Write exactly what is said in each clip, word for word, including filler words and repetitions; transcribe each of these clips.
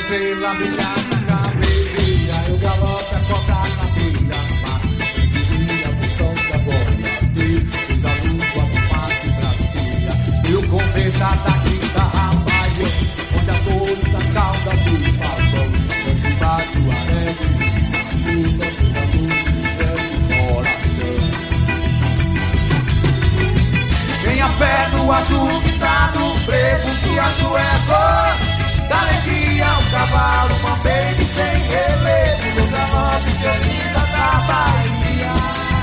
estrela brilhar na cabeça, eu galope a coca na beira-mar. Exigia a função da boia, Deus a lua do passe Brasília. E o cometa da quinta rabaia, onde a cor da cauda do pavão transformado o alegre, luta dos alunos do coração. Tenha fé no azul que tá no preto, que azul é a cor da alegria, o cavalo, uma baby sem relevo, no galope de Olinda da Bahia.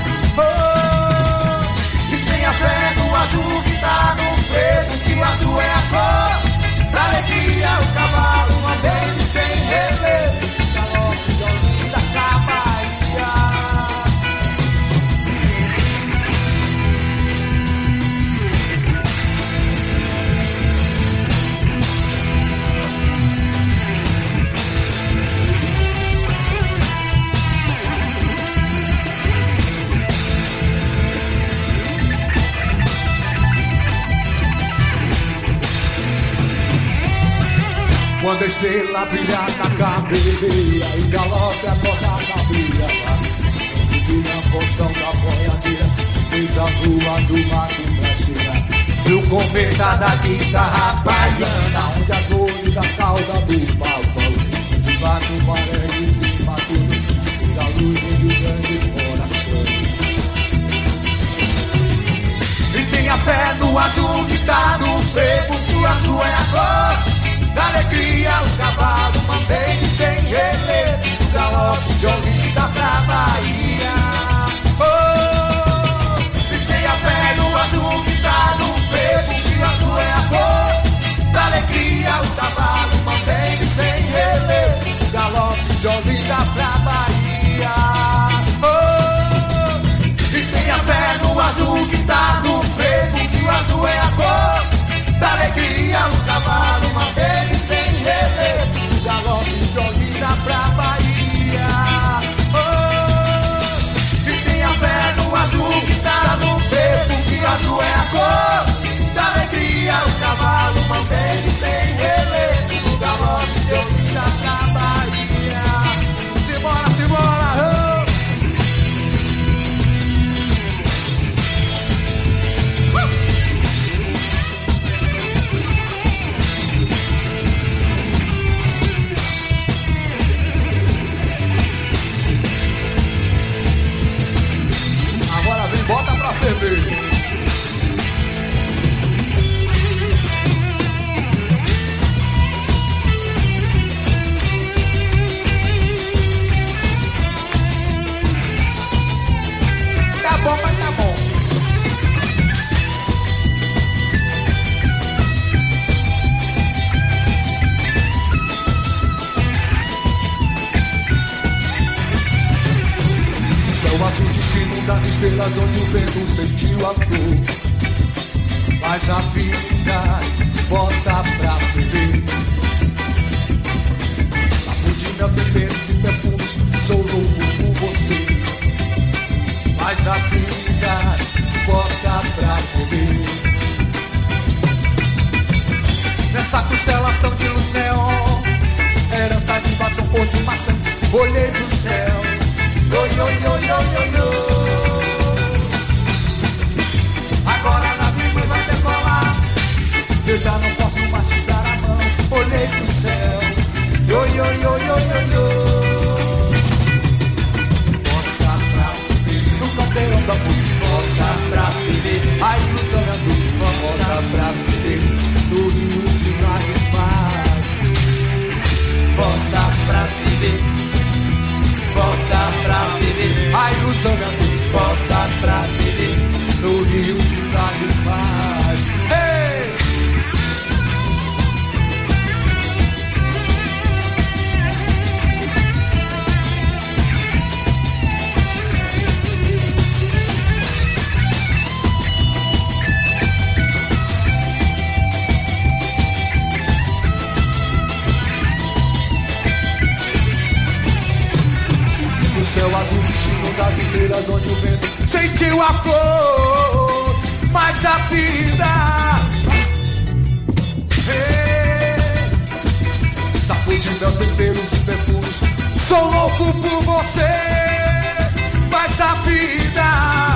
Oh, e tenha fé no azul que tá no preto, que azul é a cor da alegria, o cavalo, uma baby sem relevo, no galope de Olinda da Bahia. Quando a estrela brilhar na cabeleira e galope a corda na beira, subir a porção da boiadeira, fez a rua do mato brasileira. E o cometa da guitarra baiana, onde a dor da cauda do pavão desembarca o maré de mato, fez a luz de um grande coração. E tenha fé no azul que tá no frevo, que o azul é a cor da alegria, o cavalo, uma vez sem relevo, o galope de Olinda pra Bahia. Oh, e tenha fé no azul que tá no frevo, que o azul é a cor da alegria, o cavalo, uma vez sem relevo, o galope de Olinda pra Bahia. Oh, e tenha fé no azul que tá no frevo, que o azul é a cor da alegria, o cavalo, uma vez sem relevo, o galope de Olinda pra Bahia. Oh, e tenha fé no azul que tá no peito, que azul é a cor da alegria, o cavalo, uma vez sem relevo, o galope de Olinda pra Bahia. Simbora, simbora, oh. Bota pra ferver. Tá bom, mas tá bom. Céu azul, destino das estrelas, onde o vento sentiu a cor. Mas a vida bota pra beber. Saúde, meu temperos e perfumes, sou louco por você. Mas a vida bota pra beber. Nessa constelação de luz neon, herança de batom cor de maçã, olhei do céu. Yo, yo, yo, yo, yo, yo. Agora na Bíblia vai decolar, eu já não posso mais te dar a mão. Olhei pro céu. Yo, yo, yo, yo, yo, yo. Bota pra viver no caldeirão da luz. Bota pra viver a ilusão é dura. Bota pra viver no rio de lágrimas. Bota pra viver. Volta pra viver a ilusão da luz. Volta pra viver no rio de lágrimas. Hey! Céu azul, destino das estrelas, onde o vento sentiu a cor, mas a vida hey, sacudiu mel, temperos e perfumes. Sou louco por você, mas a vida,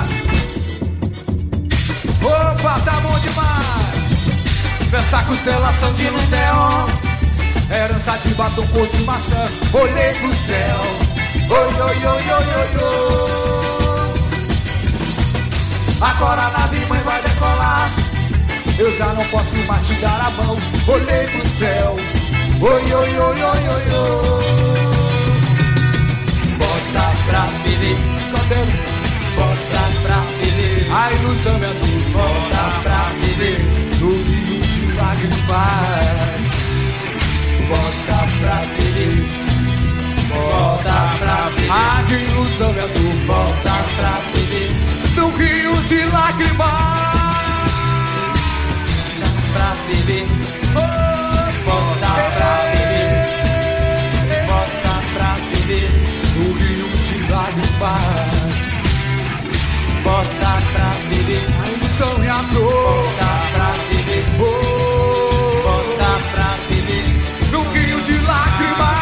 opa, tá bom demais. Nessa constelação de luz neon, herança de batom cor de maçã. Olhei pro céu, oi, oi, oi, oi, oi, oi. Agora a nave mãe vai decolar, eu já não posso mais te dar a mão. Olhei pro céu, oi, oi, oi, oi, oi, oi. Bota pra ferir, bota pra ferir, a ilusão é do. Bota pra ferir, no rio de lágrimas. Bota pra ferir, bota pra ferir, a ilusão é do. Bota pra ferir, no rio de lágrimas. Pra ferir, oh, bota pra ferir, bota pra ferir, no rio de lágrimas. Bota pra ferir, a ilusão e a dor. Bota pra ferir, oh, bota pra ferir, no rio de lágrimas.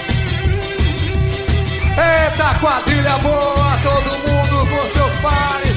Eita, quadrilha boa, todo mundo com seus pares.